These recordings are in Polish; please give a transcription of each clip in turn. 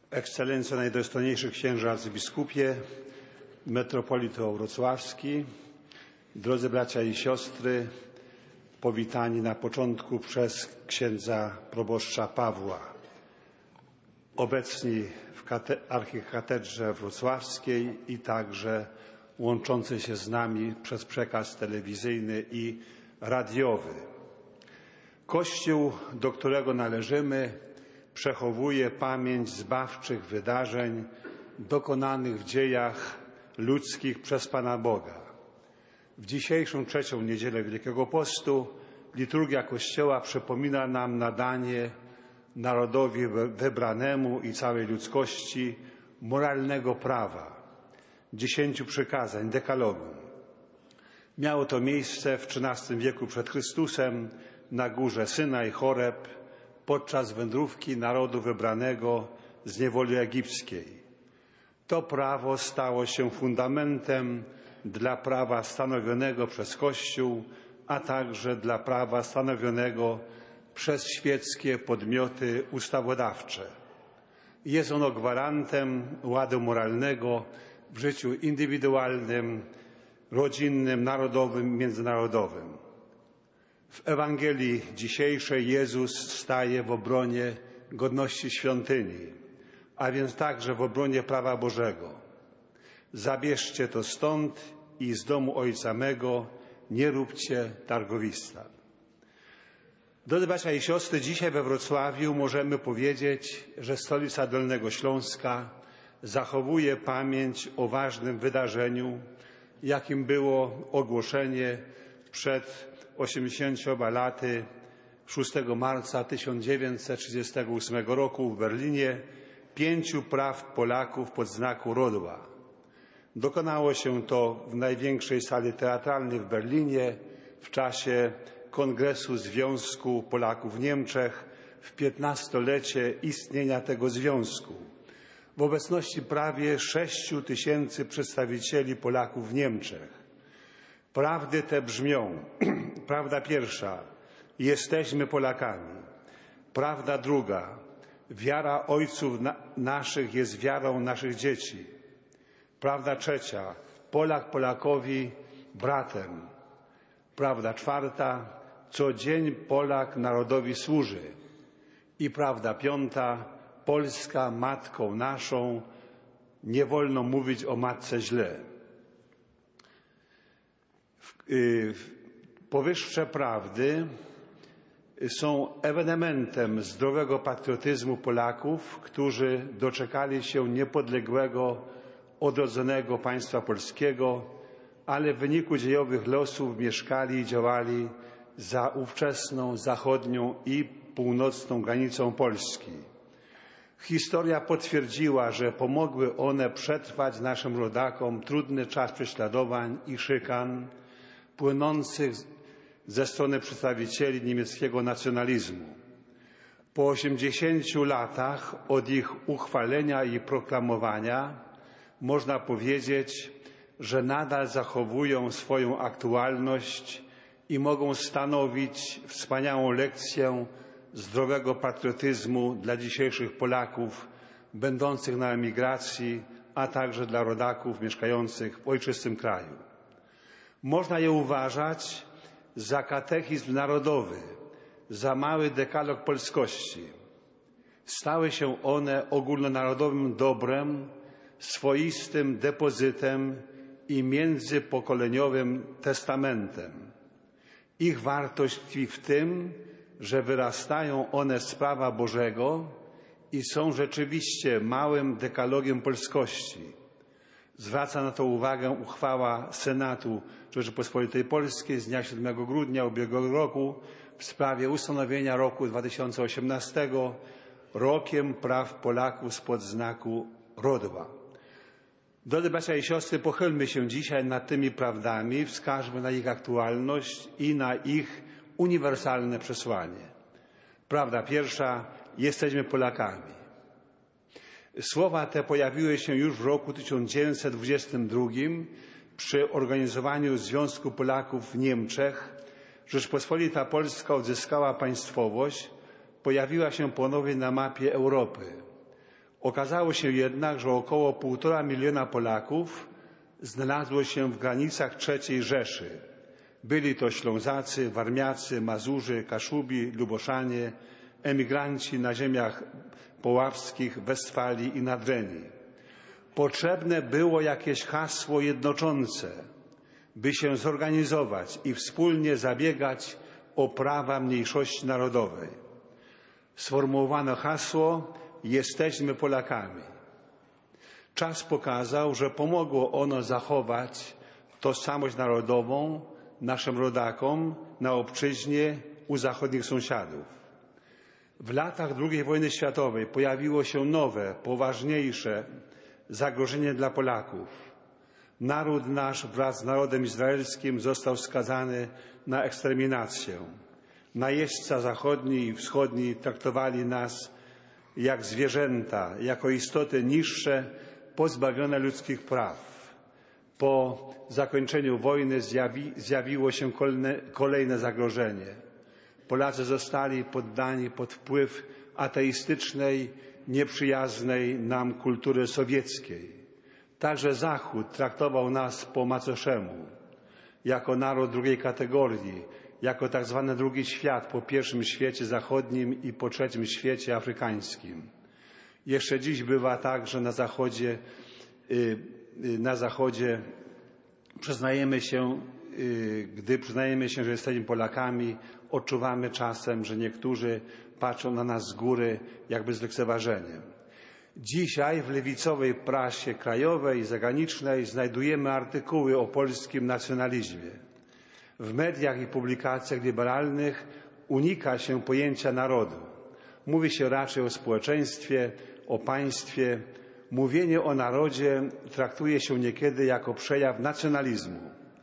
Ekscelencjo, najdostojniejszy księże arcybiskupie, metropolito wrocławski, drodzy bracia i siostry, powitani na początku przez księdza proboszcza Pawła, obecni w archikatedrze wrocławskiej i także łączący się z nami przez przekaz telewizyjny i radiowy. Kościół, do którego należymy, przechowuje pamięć zbawczych wydarzeń dokonanych w dziejach ludzkich przez Pana Boga. W dzisiejszą trzecią niedzielę Wielkiego Postu liturgia Kościoła przypomina nam nadanie narodowi wybranemu i całej ludzkości moralnego prawa, 10 przykazań, dekalogum. Miało to miejsce w XIII wieku przed Chrystusem na górze Synaj, Choreb, podczas wędrówki narodu wybranego z niewoli egipskiej. To prawo stało się fundamentem dla prawa stanowionego przez Kościół, a także dla prawa stanowionego przez świeckie podmioty ustawodawcze. Jest ono gwarantem ładu moralnego w życiu indywidualnym, rodzinnym, narodowym, międzynarodowym. W Ewangelii dzisiejszej Jezus staje w obronie godności świątyni, a więc także w obronie prawa Bożego. Zabierzcie to stąd i z domu Ojca mego nie róbcie targowista. Drodzy bracia i siostry, dzisiaj we Wrocławiu możemy powiedzieć, że stolica Dolnego Śląska zachowuje pamięć o ważnym wydarzeniu, jakim było ogłoszenie przed 80 laty 6 marca 1938 roku w Berlinie 5 praw Polaków pod znaku Rodła. Dokonało się to w największej sali teatralnej w Berlinie w czasie Kongresu Związku Polaków w Niemczech w 15-lecie istnienia tego związku. W obecności prawie 6 000 przedstawicieli Polaków w Niemczech. Prawdy te brzmią: prawda pierwsza, jesteśmy Polakami. Prawda druga, wiara ojców naszych jest wiarą naszych dzieci. Prawda trzecia, Polak Polakowi bratem. Prawda czwarta, co dzień Polak narodowi służy. I prawda piąta, Polska matką naszą, nie wolno mówić o matce źle. Powyższe prawdy są ewenementem zdrowego patriotyzmu Polaków, którzy doczekali się niepodległego, odrodzonego państwa polskiego, ale w wyniku dziejowych losów mieszkali i działali za ówczesną zachodnią i północną granicą Polski. Historia potwierdziła, że pomogły one przetrwać naszym rodakom trudny czas prześladowań i szykan płynących ze strony przedstawicieli niemieckiego nacjonalizmu. Po 80 latach od ich uchwalenia i proklamowania można powiedzieć, że nadal zachowują swoją aktualność i mogą stanowić wspaniałą lekcję zdrowego patriotyzmu dla dzisiejszych Polaków będących na emigracji, a także dla rodaków mieszkających w ojczystym kraju. Można je uważać za katechizm narodowy, za mały dekalog polskości. Stały się one ogólnonarodowym dobrem, swoistym depozytem i międzypokoleniowym testamentem. Ich wartość tkwi w tym, że wyrastają one z prawa Bożego i są rzeczywiście małym dekalogiem polskości. Zwraca na to uwagę uchwała Senatu Rzeczypospolitej Polskiej z dnia 7 grudnia ubiegłego roku w sprawie ustanowienia roku 2018 rokiem praw Polaków spod znaku Rodła. Drodzy bracia i siostry, pochylmy się dzisiaj nad tymi prawdami, wskażmy na ich aktualność i na ich uniwersalne przesłanie. Prawda pierwsza, jesteśmy Polakami. Słowa te pojawiły się już w roku 1922 przy organizowaniu Związku Polaków w Niemczech. Rzeczpospolita Polska odzyskała państwowość, pojawiła się ponownie na mapie Europy. Okazało się jednak, że około 1,5 miliona Polaków znalazło się w granicach III Rzeszy. Byli to Ślązacy, Warmiacy, Mazurzy, Kaszubi, Luboszanie, emigranci na ziemiach poławskich, Westfalii i Nadrenii. Potrzebne było jakieś hasło jednoczące, by się zorganizować i wspólnie zabiegać o prawa mniejszości narodowej. Sformułowano hasło „Jesteśmy Polakami”. Czas pokazał, że pomogło ono zachować tożsamość narodową naszym rodakom na obczyźnie u zachodnich sąsiadów. W latach II wojny światowej pojawiło się nowe, poważniejsze zagrożenie dla Polaków. Naród nasz wraz z narodem izraelskim został skazany na eksterminację. Najeźdźca zachodni i wschodni traktowali nas jak zwierzęta, jako istoty niższe, pozbawione ludzkich praw. Po zakończeniu wojny zjawiło się kolejne zagrożenie. Polacy zostali poddani pod wpływ ateistycznej, nieprzyjaznej nam kultury sowieckiej. Także Zachód traktował nas po macoszemu, jako naród drugiej kategorii, jako tak zwany drugi świat po pierwszym świecie zachodnim i po trzecim świecie afrykańskim. Jeszcze dziś bywa tak, że na Zachodzie gdy przyznajemy się, że jesteśmy Polakami, odczuwamy czasem, że niektórzy patrzą na nas z góry jakby z lekceważeniem. Dzisiaj w lewicowej prasie krajowej i zagranicznej znajdujemy artykuły o polskim nacjonalizmie. W mediach i publikacjach liberalnych unika się pojęcia narodu. Mówi się raczej o społeczeństwie, o państwie. Mówienie o narodzie traktuje się niekiedy jako przejaw nacjonalizmu.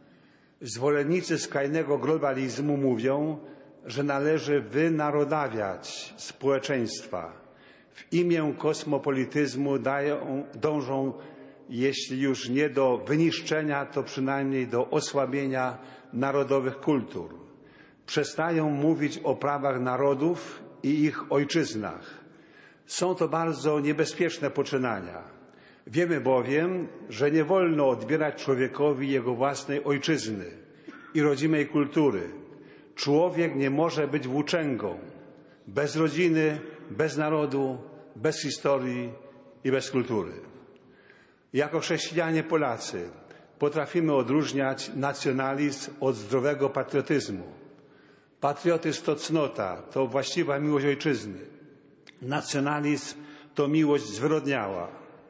Zwolennicy skrajnego globalizmu mówią, że należy wynarodawiać społeczeństwa. W imię kosmopolityzmu dążą, jeśli już nie do wyniszczenia, to przynajmniej do osłabienia narodowych kultur. Przestają mówić o prawach narodów i ich ojczyznach. Są to bardzo niebezpieczne poczynania. Wiemy bowiem, że nie wolno odbierać człowiekowi jego własnej ojczyzny i rodzimej kultury. Człowiek nie może być włóczęgą, bez rodziny, bez narodu, bez historii i bez kultury. Jako chrześcijanie Polacy potrafimy odróżniać nacjonalizm od zdrowego patriotyzmu. Patriotyzm to cnota, to właściwa miłość ojczyzny. Nacjonalizm to miłość zwyrodniała.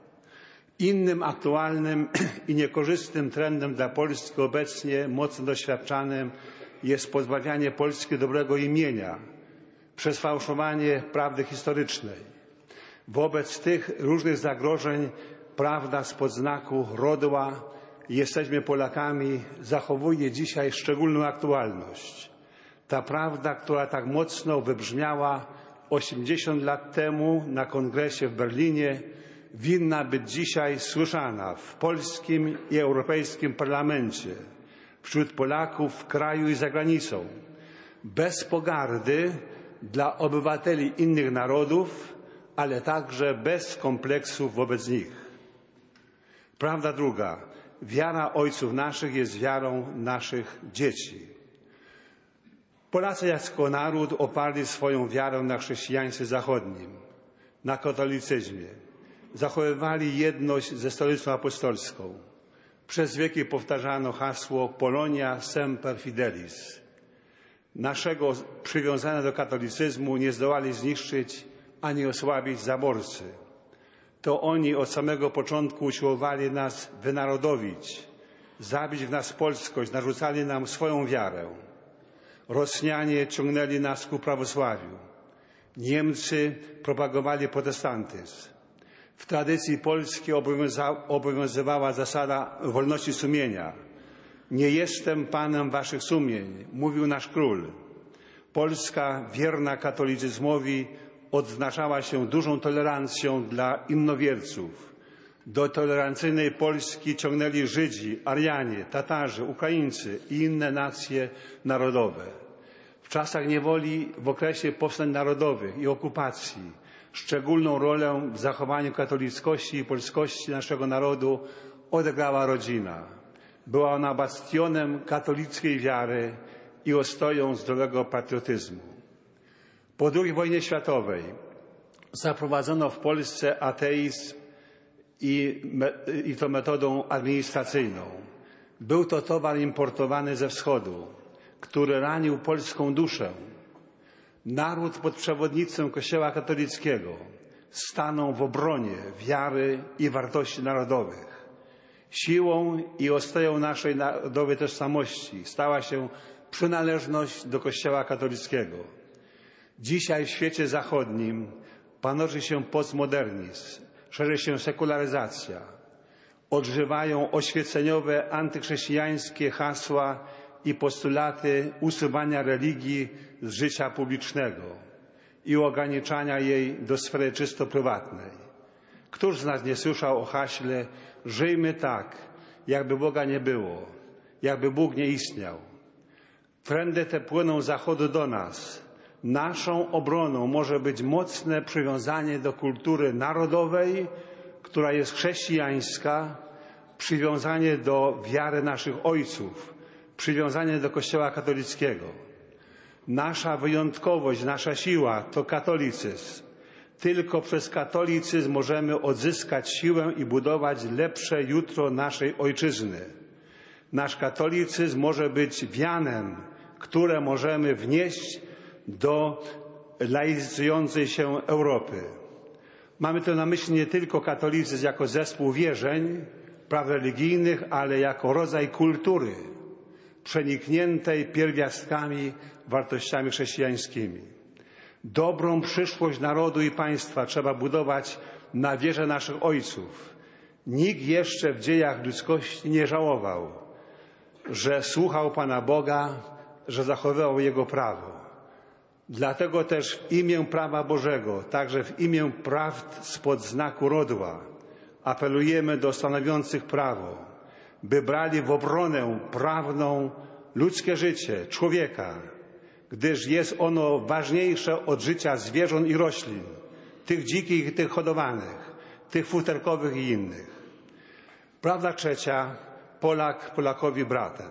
Innym aktualnym i niekorzystnym trendem dla Polski obecnie mocno doświadczanym jest pozbawianie Polski dobrego imienia przez fałszowanie prawdy historycznej. Wobec tych różnych zagrożeń prawda spod znaku rodła „Jesteśmy Polakami” zachowuje dzisiaj szczególną aktualność. Ta prawda, która tak mocno wybrzmiała 80 lat temu na kongresie w Berlinie, winna być dzisiaj słyszana w polskim i europejskim parlamencie, wśród Polaków w kraju i za granicą, bez pogardy dla obywateli innych narodów, ale także bez kompleksów wobec nich. Prawda druga. Wiara ojców naszych jest wiarą naszych dzieci. Polacy jako naród oparli swoją wiarę na chrześcijaństwie zachodnim, na katolicyzmie. Zachowywali jedność ze Stolicą Apostolską. Przez wieki powtarzano hasło Polonia semper fidelis. Naszego przywiązania do katolicyzmu nie zdołali zniszczyć ani osłabić zaborcy. To oni od samego początku usiłowali nas wynarodowić, zabić w nas polskość, narzucali nam swoją wiarę. Rosjanie ciągnęli nas ku prawosławiu. Niemcy propagowali protestantyzm. W tradycji polskiej obowiązywała zasada wolności sumienia. Nie jestem panem waszych sumień, mówił nasz król. Polska, wierna katolicyzmowi, odznaczała się dużą tolerancją dla innowierców. Do tolerancyjnej Polski ciągnęli Żydzi, Arianie, Tatarzy, Ukraińcy i inne nacje narodowe. W czasach niewoli, w okresie powstań narodowych i okupacji Szczególną rolę w zachowaniu katolickości i polskości naszego narodu odegrała rodzina. Była ona bastionem katolickiej wiary i ostoją zdrowego patriotyzmu. Po II wojnie światowej zaprowadzono w Polsce ateizm i to metodą administracyjną. Był to towar importowany ze wschodu, który ranił polską duszę. Naród pod przewodnictwem Kościoła katolickiego stanął w obronie wiary i wartości narodowych. Siłą i ostoją naszej narodowej tożsamości stała się przynależność do Kościoła katolickiego. Dzisiaj w świecie zachodnim panorzy się postmodernizm, szerzy się sekularyzacja. Odżywają oświeceniowe, antychrześcijańskie hasła i postulaty usuwania religii z życia publicznego i ograniczania jej do sfery czysto prywatnej. Któż z nas nie słyszał o haśle „Żyjmy tak, jakby Boga nie było, jakby Bóg nie istniał”. Trendy te płyną z zachodu do nas. Naszą obroną może być mocne przywiązanie do kultury narodowej, która jest chrześcijańska, przywiązanie do wiary naszych ojców, przywiązanie do Kościoła katolickiego. Nasza wyjątkowość, nasza siła to katolicyzm. Tylko przez katolicyzm możemy odzyskać siłę i budować lepsze jutro naszej ojczyzny. Nasz katolicyzm może być wianem, które możemy wnieść do laicyzującej się Europy. Mamy tu na myśli nie tylko katolicyzm jako zespół wierzeń, praw religijnych, ale jako rodzaj kultury przenikniętej pierwiastkami, wartościami chrześcijańskimi. Dobrą przyszłość narodu i państwa trzeba budować na wierze naszych ojców. Nikt jeszcze w dziejach ludzkości nie żałował, że słuchał Pana Boga, że zachowywał Jego prawo. Dlatego też w imię prawa Bożego, także w imię prawd spod znaku rodła, apelujemy do stanowiących prawo, by brali w obronę prawną ludzkie życie człowieka, gdyż jest ono ważniejsze od życia zwierząt i roślin, tych dzikich i tych hodowanych, tych futerkowych i innych. Prawda trzecia, Polak Polakowi bratem.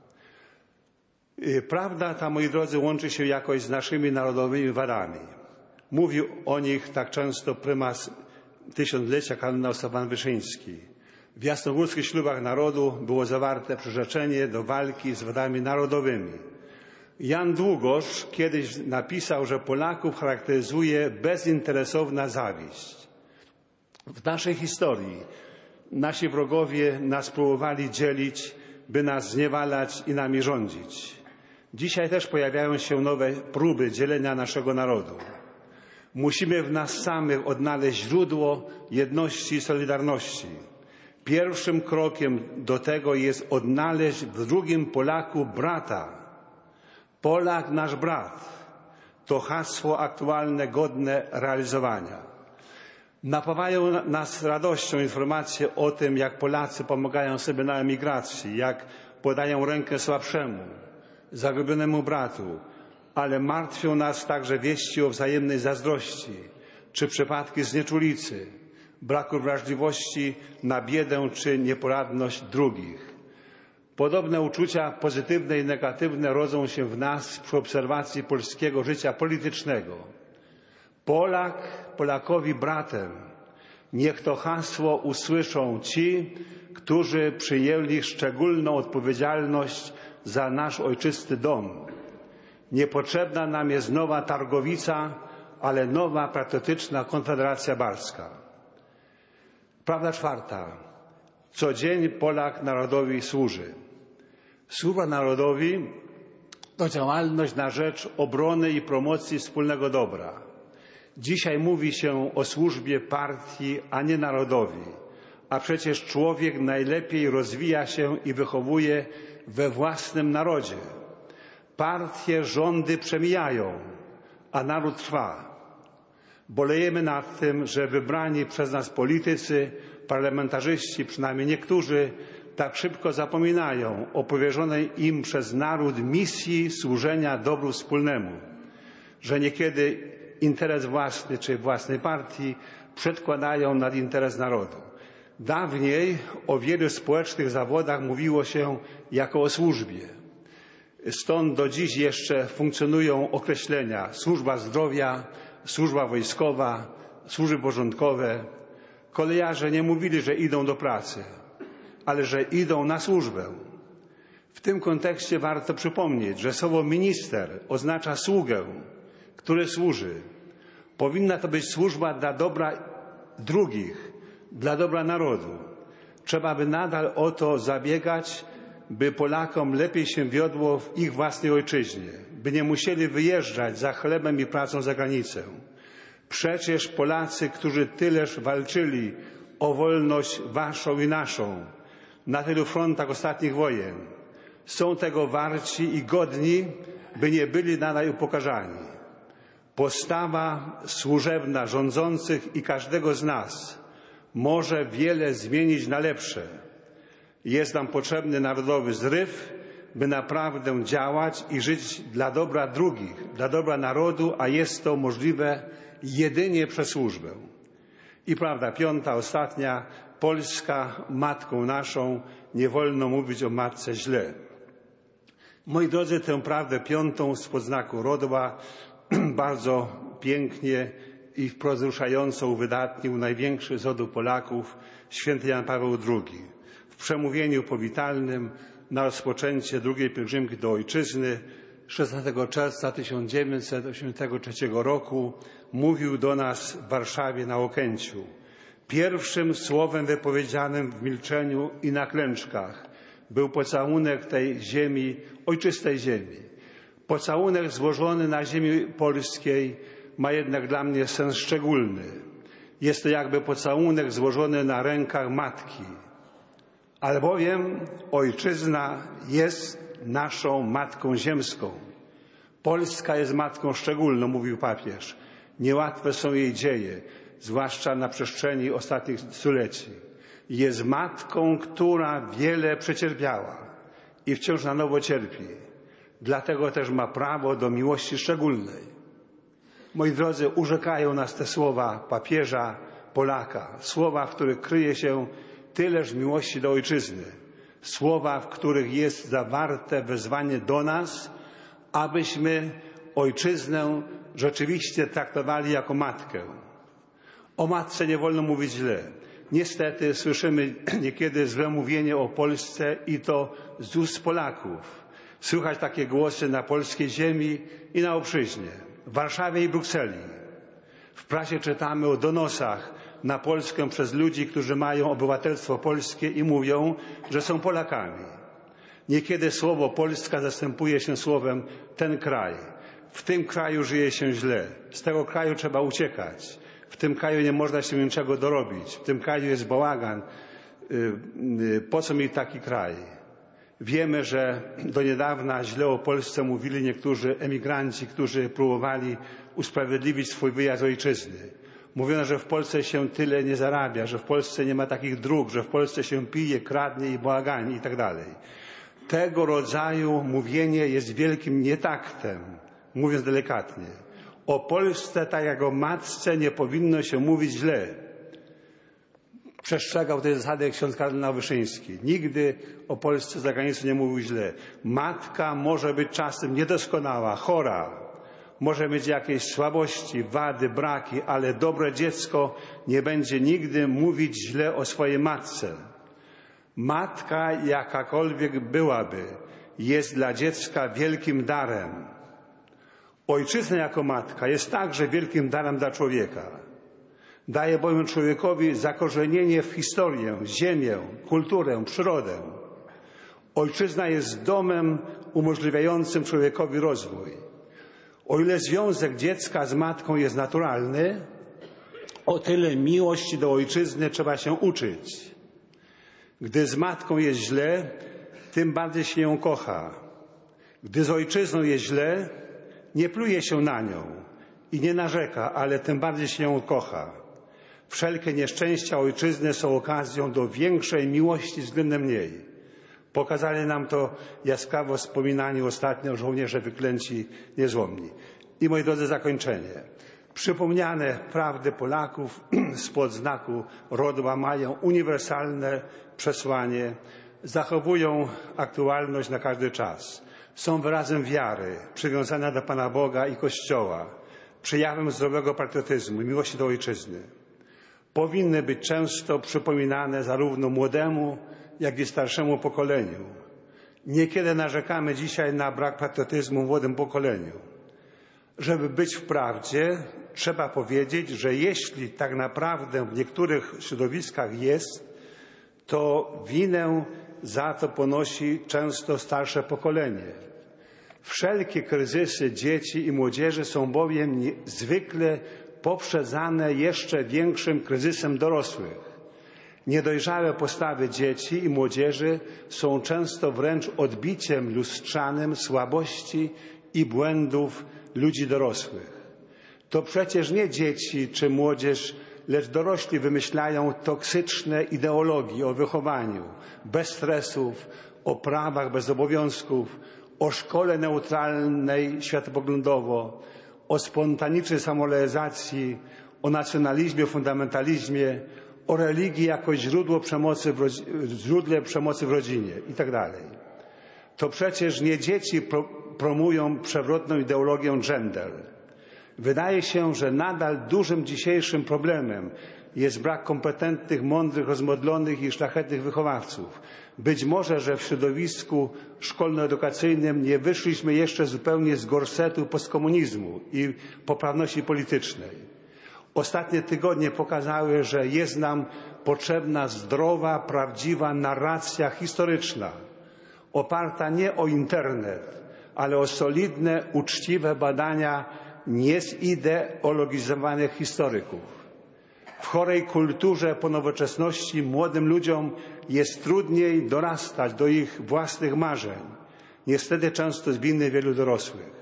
Prawda ta, moi drodzy, łączy się jakoś z naszymi narodowymi wadami. Mówił o nich tak często prymas tysiąclecia kardynał Stefan Wyszyński. W jasnogórskich ślubach narodu było zawarte przyrzeczenie do walki z wadami narodowymi. Jan Długosz kiedyś napisał, że Polaków charakteryzuje bezinteresowna zawiść. W naszej historii nasi wrogowie nas próbowali dzielić, by nas zniewalać i nami rządzić. Dzisiaj też pojawiają się nowe próby dzielenia naszego narodu. Musimy w nas samych odnaleźć źródło jedności i solidarności. Pierwszym krokiem do tego jest odnaleźć w drugim Polaku brata. Polak nasz brat to hasło aktualne, godne realizowania. Napawają nas radością informacje o tym, jak Polacy pomagają sobie na emigracji, jak podają rękę słabszemu, zagubionemu bratu, ale martwią nas także wieści o wzajemnej zazdrości, czy przypadki znieczulicy, braku wrażliwości na biedę czy nieporadność drugich. Podobne uczucia pozytywne i negatywne rodzą się w nas przy obserwacji polskiego życia politycznego. Polak Polakowi bratem. Niech to hasło usłyszą ci, którzy przyjęli szczególną odpowiedzialność za nasz ojczysty dom. Niepotrzebna nam jest nowa Targowica, ale nowa patriotyczna Konfederacja Barska. Prawda czwarta. Co dzień Polak narodowi służy. Służba narodowi to działalność na rzecz obrony i promocji wspólnego dobra. Dzisiaj mówi się o służbie partii, a nie narodowi. A przecież człowiek najlepiej rozwija się i wychowuje we własnym narodzie. Partie, rządy przemijają, a naród trwa. Bolejemy nad tym, że wybrani przez nas politycy, parlamentarzyści, przynajmniej niektórzy, tak szybko zapominają o powierzonej im przez naród misji służenia dobru wspólnemu, że niekiedy interes własny czy własnej partii przedkładają nad interes narodu. Dawniej o wielu społecznych zawodach mówiło się jako o służbie. Stąd do dziś jeszcze funkcjonują określenia służba zdrowia, służba wojskowa, służby porządkowe. Kolejarze nie mówili, że idą do pracy, ale że idą na służbę. W tym kontekście warto przypomnieć, że słowo minister oznacza sługę, który służy. Powinna to być służba dla dobra drugich, dla dobra narodu. Trzeba by nadal o to zabiegać, by Polakom lepiej się wiodło w ich własnej ojczyźnie, by nie musieli wyjeżdżać za chlebem i pracą za granicę. Przecież Polacy, którzy tyleż walczyli o wolność waszą i naszą na tylu frontach ostatnich wojen, są tego warci i godni, by nie byli nadal upokarzani. Postawa służebna rządzących i każdego z nas może wiele zmienić na lepsze. Jest nam potrzebny narodowy zryw, by naprawdę działać i żyć dla dobra drugich, dla dobra narodu, a jest to możliwe jedynie przez służbę. I prawda piąta, ostatnia, Polska matką naszą, nie wolno mówić o matce źle. Moi drodzy, tę prawdę piątą spod znaku Rodła bardzo pięknie i wzruszająco uwydatnił największy z rodu Polaków, święty Jan Paweł II. W przemówieniu powitalnym na rozpoczęcie drugiej pielgrzymki do Ojczyzny 16 czerwca 1983 roku mówił do nas w Warszawie na Okęciu. Pierwszym słowem wypowiedzianym w milczeniu i na klęczkach był pocałunek tej ziemi, ojczystej ziemi. Pocałunek złożony na ziemi polskiej ma jednak dla mnie sens szczególny. Jest to jakby pocałunek złożony na rękach matki. Albowiem ojczyzna jest naszą matką ziemską. Polska jest matką szczególną, mówił papież. Niełatwe są jej dzieje, zwłaszcza na przestrzeni ostatnich stuleci. Jest matką, która wiele przecierpiała i wciąż na nowo cierpi. Dlatego też ma prawo do miłości szczególnej. Moi drodzy, urzekają nas te słowa papieża Polaka. Słowa, w których kryje się tyleż miłości do ojczyzny. Słowa, w których jest zawarte wezwanie do nas, abyśmy ojczyznę rzeczywiście traktowali jako matkę. O matce nie wolno mówić źle. Niestety słyszymy niekiedy złe mówienie o Polsce i to z ust Polaków. Słychać takie głosy na polskiej ziemi i na obczyźnie, w Warszawie i Brukseli. W prasie czytamy o donosach na Polskę przez ludzi, którzy mają obywatelstwo polskie i mówią, że są Polakami. Niekiedy słowo Polska zastępuje się słowem ten kraj. W tym kraju żyje się źle. Z tego kraju trzeba uciekać. W tym kraju nie można się niczego dorobić. W tym kraju jest bałagan. Po co mi taki kraj? Wiemy, że do niedawna źle o Polsce mówili niektórzy emigranci, którzy próbowali usprawiedliwić swój wyjazd z ojczyzny. Mówiono, że w Polsce się tyle nie zarabia, że w Polsce nie ma takich dróg, że w Polsce się pije, kradnie i bałagani i tak dalej. Tego rodzaju mówienie jest wielkim nietaktem, mówiąc delikatnie. O Polsce, tak jak o matce, nie powinno się mówić źle. Przestrzegał tej zasady ksiądz kardynał Wyszyński. Nigdy o Polsce za granicą nie mówił źle. Matka może być czasem niedoskonała, chora, może mieć jakieś słabości, wady, braki, ale dobre dziecko nie będzie nigdy mówić źle o swojej matce. Matka, jakakolwiek byłaby, jest dla dziecka wielkim darem. Ojczyzna jako matka jest także wielkim darem dla człowieka. Daje bowiem człowiekowi zakorzenienie w historię, ziemię, kulturę, przyrodę. Ojczyzna jest domem umożliwiającym człowiekowi rozwój. O ile związek dziecka z matką jest naturalny, o tyle miłości do ojczyzny trzeba się uczyć. Gdy z matką jest źle, tym bardziej się ją kocha. Gdy z ojczyzną jest źle, nie pluje się na nią i nie narzeka, ale tym bardziej się ją kocha. Wszelkie nieszczęścia ojczyzny są okazją do większej miłości względem niej. Pokazali nam to jaskrawo wspominani ostatnio żołnierze wyklęci niezłomni. I moi drodzy, zakończenie. Przypomniane prawdy Polaków spod znaku Rodła mają uniwersalne przesłanie, zachowują aktualność na każdy czas. Są wyrazem wiary, przywiązania do Pana Boga i Kościoła, przejawem zdrowego patriotyzmu i miłości do ojczyzny. Powinny być często przypominane zarówno młodemu, jak i starszemu pokoleniu. Niekiedy narzekamy dzisiaj na brak patriotyzmu w młodym pokoleniu. Żeby być w prawdzie, trzeba powiedzieć, że jeśli tak naprawdę w niektórych środowiskach jest, to winę za to ponosi często starsze pokolenie. Wszelkie kryzysy dzieci i młodzieży są bowiem zwykle poprzedzane jeszcze większym kryzysem dorosłych. Niedojrzałe postawy dzieci i młodzieży są często wręcz odbiciem lustrzanym słabości i błędów ludzi dorosłych. To przecież nie dzieci czy młodzież, lecz dorośli wymyślają toksyczne ideologie o wychowaniu, bez stresów, o prawach bez obowiązków, o szkole neutralnej światopoglądowo, o spontanicznej samorealizacji, o nacjonalizmie, fundamentalizmie, o religii jako źródle przemocy w rodzinie itd. To przecież nie dzieci promują przewrotną ideologię gender. Wydaje się, że nadal dużym dzisiejszym problemem jest brak kompetentnych, mądrych, rozmodlonych i szlachetnych wychowawców. Być może, że w środowisku szkolno-edukacyjnym nie wyszliśmy jeszcze zupełnie z gorsetu postkomunizmu i poprawności politycznej. Ostatnie tygodnie pokazały, że jest nam potrzebna zdrowa, prawdziwa narracja historyczna, oparta nie o internet, ale o solidne, uczciwe badania niezideologizowanych historyków. W chorej kulturze po nowoczesności młodym ludziom jest trudniej dorastać do ich własnych marzeń. Niestety często z winy wielu dorosłych.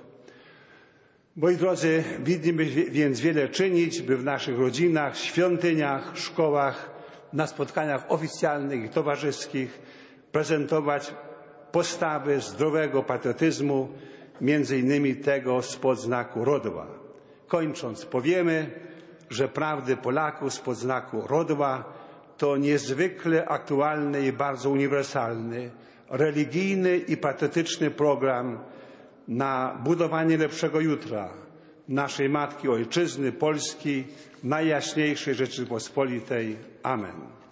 Moi drodzy, winniśmy więc wiele czynić, by w naszych rodzinach, świątyniach, szkołach, na spotkaniach oficjalnych i towarzyskich prezentować postawy zdrowego patriotyzmu, między innymi tego spod znaku Rodła. Kończąc, powiemy, że prawdy Polaków spod znaku Rodła to niezwykle aktualny i bardzo uniwersalny, religijny i patriotyczny program na budowanie lepszego jutra naszej Matki Ojczyzny, Polski, Najjaśniejszej Rzeczypospolitej. Amen.